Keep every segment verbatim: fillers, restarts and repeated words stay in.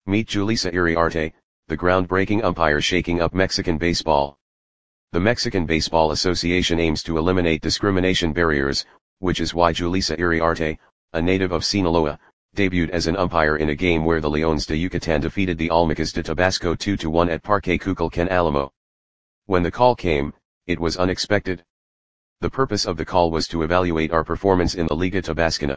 Meet Julissa Iriarte, the groundbreaking umpire shaking up Mexican baseball. The Mexican Baseball Association aims to eliminate discrimination barriers, which is why Julissa Iriarte, a native of Sinaloa, debuted as an umpire in a game where the Leones de Yucatan defeated the Olmecas de Tabasco two to one at Parque Cuculcan Alamo. When the call came, it was unexpected. The purpose of the call was to evaluate our performance in the Liga Tabascana.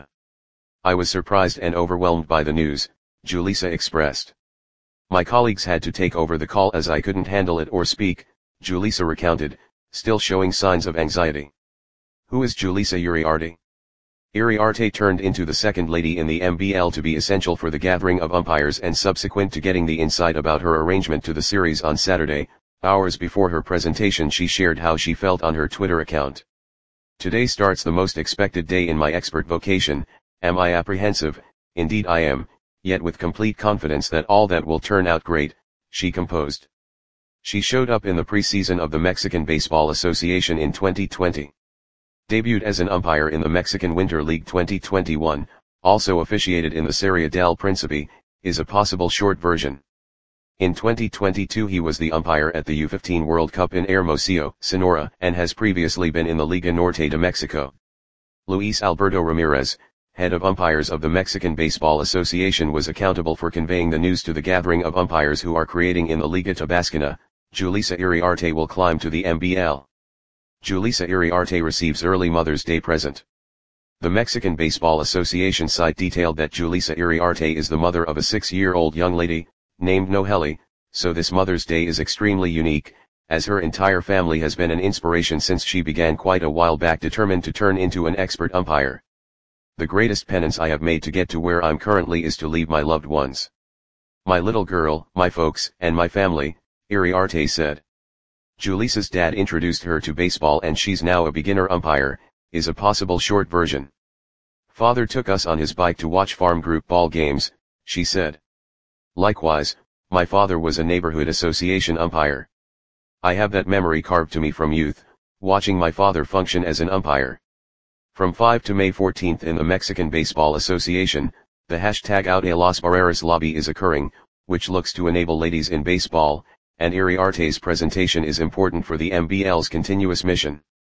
I was surprised and overwhelmed by the news, Julissa expressed. My colleagues had to take over the call as I couldn't handle it or speak, Julissa recounted, still showing signs of anxiety. Who is Julissa Iriarte? Iriarte turned into the second lady in the M B L to be essential for the gathering of umpires and subsequent to getting the insight about her arrangement to the series on Saturday. Hours before her presentation she shared how she felt on her Twitter account. Today starts the most expected day in my expert vocation. Am I apprehensive? Indeed I am, yet with complete confidence that all that will turn out great, she composed. She showed up in the preseason of the Mexican Baseball Association in twenty twenty. Debuted as an umpire in the Mexican Winter League twenty twenty-one, also officiated in the Serie del Príncipe, is a possible short version. In twenty twenty-two he was the umpire at the U fifteen World Cup in Hermosillo, Sonora, and has previously been in the Liga Norte de Mexico. Luis Alberto Ramirez, head of umpires of the Mexican Baseball Association, was accountable for conveying the news to the gathering of umpires who are creating in the Liga Tabascana. Julissa Iriarte will climb to the M B L. Julissa Iriarte receives early Mother's Day present. The Mexican Baseball Association site detailed that Julissa Iriarte is the mother of a six-year-old young lady, named Noheli, so this Mother's Day is extremely unique, as her entire family has been an inspiration since she began quite a while back, determined to turn into an expert umpire. The greatest penance I have made to get to where I'm currently is to leave my loved ones. My little girl, my folks, and my family, Iriarte said. Julissa's dad introduced her to baseball and she's now a beginner umpire, is a possible short version. Father took us on his bike to watch farm group ball games, she said. Likewise, my father was a neighborhood association umpire. I have that memory carved to me from youth, watching my father function as an umpire. From five to May fourteenth in the Mexican Baseball Association, the hashtag Out a las Barreras lobby is occurring, which looks to enable ladies in baseball, and Iriarte's presentation is important for the M B L's continuous mission.